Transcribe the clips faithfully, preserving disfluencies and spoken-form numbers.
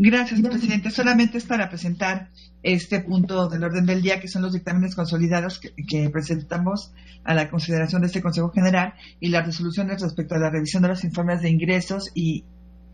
Gracias, presidente. Solamente es para presentar este punto del orden del día, que son los dictámenes consolidados que, que presentamos a la consideración de este Consejo General y las resoluciones respecto a la revisión de los informes de ingresos y,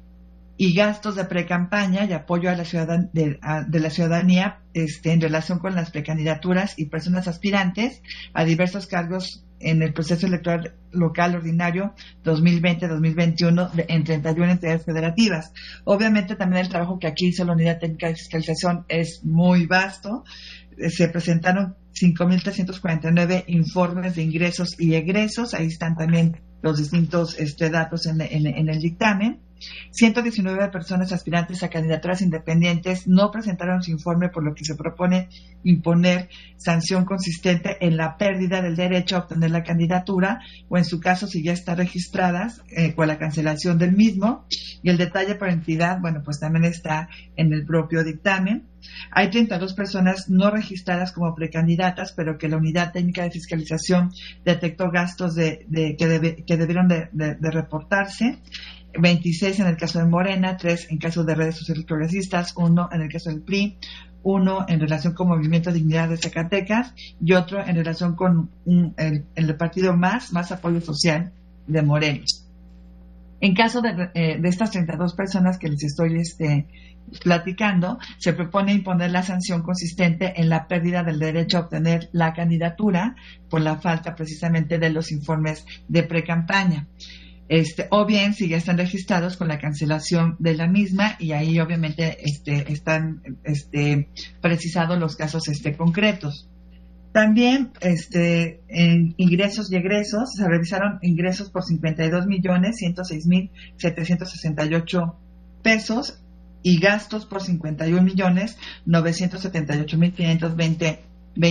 y gastos de precampaña y apoyo a la ciudadan, de, a, de la ciudadanía este, en relación con las precandidaturas y personas aspirantes a diversos cargos en el proceso electoral local ordinario dos mil veinte dos mil veintiuno en treinta y una entidades federativas. Obviamente también el trabajo que aquí hizo la Unidad Técnica de Fiscalización es muy vasto. Se presentaron cinco mil trescientos cuarenta y nueve informes de ingresos y egresos. Ahí están también los distintos este, datos en, en, en el dictamen. ciento diecinueve personas aspirantes a candidaturas independientes no presentaron su informe, por lo que se propone imponer sanción consistente en la pérdida del derecho a obtener la candidatura o, en su caso, si ya están registradas, eh, con la cancelación del mismo. Y el detalle por entidad, bueno, pues también está en el propio dictamen. Hay treinta y dos personas no registradas como precandidatas, pero que la Unidad Técnica de Fiscalización detectó gastos de, de, que, debe, que debieron de, de, de reportarse. veintiséis en el caso de Morena, tres en caso de redes sociales progresistas, uno en el caso del P R I, uno en relación con Movimiento Dignidad de Zacatecas y otro en relación con un, el, el partido Más, Más Apoyo Social de Morelos. En caso de, eh, de estas treinta y dos personas que les estoy este, platicando, se propone imponer la sanción consistente en la pérdida del derecho a obtener la candidatura por la falta precisamente de los informes de precampaña. Este, o bien si ya están registrados con la cancelación de la misma, y ahí obviamente este, están este, precisados los casos este, concretos. También este, en ingresos y egresos se revisaron ingresos por cincuenta y dos millones ciento seis mil setecientos sesenta y ocho pesos y gastos por cincuenta y un millones novecientos setenta y ocho mil quinientos veinte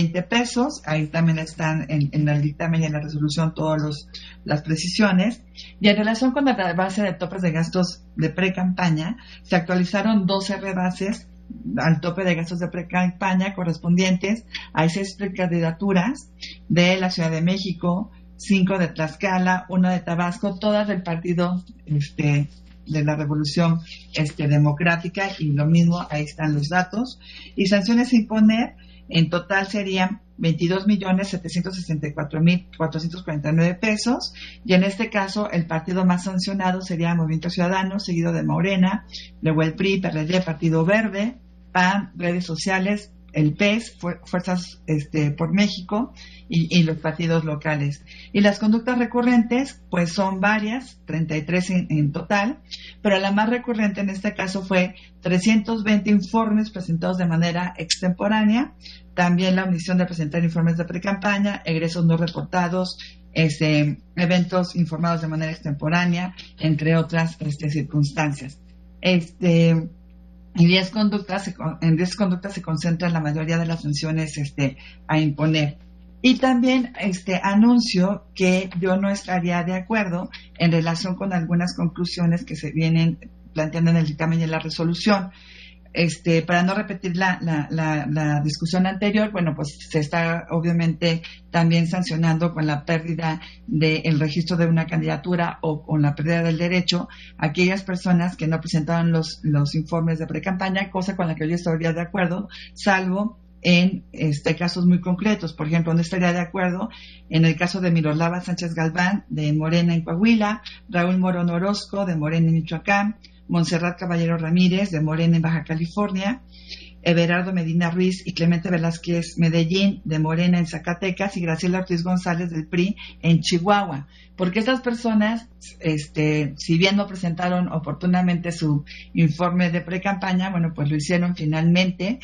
pesos. Ahí también están en, en el dictamen y en la resolución todas los, las precisiones. Y en relación con la base de topes de gastos de pre-campaña, se actualizaron doce rebases al tope de gastos de pre-campaña correspondientes a seis precandidaturas de la Ciudad de México, cinco de Tlaxcala, una de Tabasco, todas del partido este, de la Revolución este, Democrática, y lo mismo, ahí están los datos. Y sanciones a imponer en total serían veintidós millones setecientos sesenta y cuatro mil cuatrocientos cuarenta y nueve pesos, y en este caso el partido más sancionado sería Movimiento Ciudadano, seguido de Morena, luego el P R I, P R D, Partido Verde, P A N, redes sociales, el P E S, Fuerzas este, por México y, y los partidos locales. Y las conductas recurrentes, pues son varias, treinta y tres en, en total, pero la más recurrente en este caso fue trescientos veinte informes presentados de manera extemporánea, también la omisión de presentar informes de precampaña, egresos no reportados, este, eventos informados de manera extemporánea, entre otras este, circunstancias. Este... Y diez conductas, en diez conductas se concentran la mayoría de las sanciones este, a imponer. Y también este, anuncio que yo no estaría de acuerdo en relación con algunas conclusiones que se vienen planteando en el dictamen y en la resolución. Este, para no repetir la, la, la, la discusión anterior, bueno, pues se está obviamente también sancionando con la pérdida del registro de una candidatura o con la pérdida del derecho a aquellas personas que no presentaron los, los informes de precampaña, cosa con la que yo estaría de acuerdo, salvo en este casos muy concretos. Por ejemplo, no estaría de acuerdo en el caso de Miroslava Sánchez Galván, de Morena en Coahuila, Raúl Morón Orozco, de Morena en Michoacán, Montserrat Caballero Ramírez, de Morena en Baja California, Everardo Medina Ruiz y Clemente Velázquez Medellín, de Morena en Zacatecas, y Graciela Ortiz González, del P R I en Chihuahua. Porque estas personas, este, si bien no presentaron oportunamente su informe de precampaña, bueno, pues lo hicieron finalmente.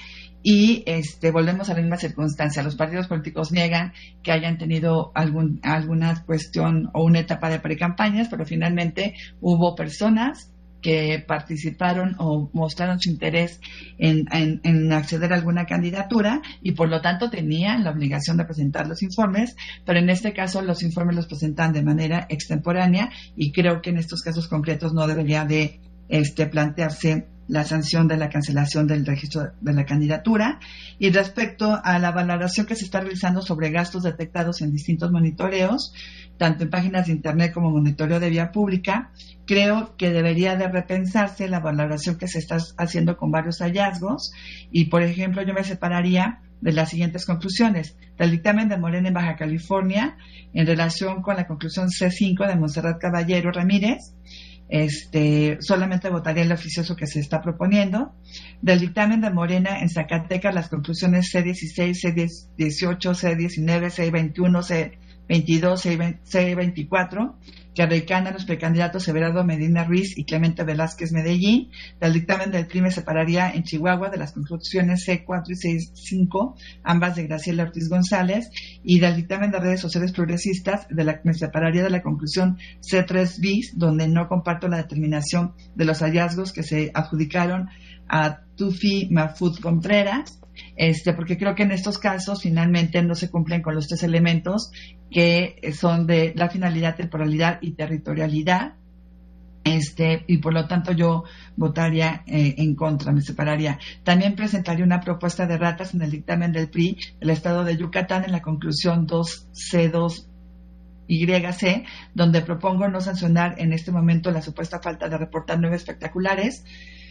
Y este, volvemos a la misma circunstancia. Los partidos políticos niegan que hayan tenido algún, alguna cuestión o una etapa de precampañas, pero finalmente hubo personas que participaron o mostraron su interés en, en, en acceder a alguna candidatura y por lo tanto tenían la obligación de presentar los informes, pero en este caso los informes los presentan de manera extemporánea y creo que en estos casos concretos no debería de este, plantearse la sanción de la cancelación del registro de la candidatura. Y respecto a la valoración que se está realizando sobre gastos detectados en distintos monitoreos, tanto en páginas de internet como monitoreo de vía pública, creo que debería de repensarse la valoración que se está haciendo con varios hallazgos. Y, por ejemplo, yo me separaría de las siguientes conclusiones. Del dictamen de Morena en Baja California, en relación con la conclusión C cinco de Montserrat Caballero Ramírez, Este, solamente votaría el oficioso que se está proponiendo. Del dictamen de Morena en Zacatecas, las conclusiones C dieciséis, C dieciocho, C diecinueve, C veintiuno, C veintidós, C veinticuatro, que recana a los precandidatos Everardo Medina Ruiz y Clemente Velázquez Medellín. Del dictamen del P R I me separaría en Chihuahua de las conclusiones C cuatro y C cinco, ambas de Graciela Ortiz González, y del dictamen de redes sociales progresistas de la, me separaría de la conclusión C tres bis, donde no comparto la determinación de los hallazgos que se adjudicaron a Tufi Mahfoud Contreras, este, porque creo que en estos casos finalmente no se cumplen con los tres elementos que son de la finalidad, temporalidad y territorialidad, este, y por lo tanto yo votaría eh, en contra, me separaría. También presentaría una propuesta de ratas en el dictamen del P R I del Estado de Yucatán en la conclusión dos C dos Y C, donde propongo no sancionar en este momento la supuesta falta de reportar nueve espectaculares.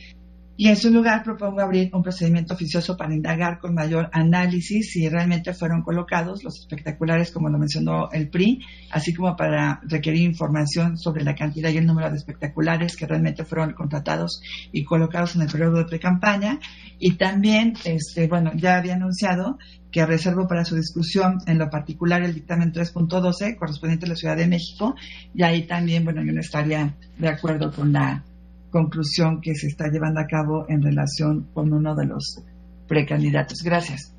Y en su lugar propongo abrir un procedimiento oficioso para indagar con mayor análisis si realmente fueron colocados los espectaculares, como lo mencionó el P R I, así como para requerir información sobre la cantidad y el número de espectaculares que realmente fueron contratados y colocados en el periodo de pre-campaña. Y también, este, bueno, ya había anunciado que reservo para su discusión en lo particular el dictamen tres punto doce correspondiente a la Ciudad de México, y ahí también, bueno, yo no estaría de acuerdo con la conclusión que se está llevando a cabo en relación con uno de los precandidatos. Gracias.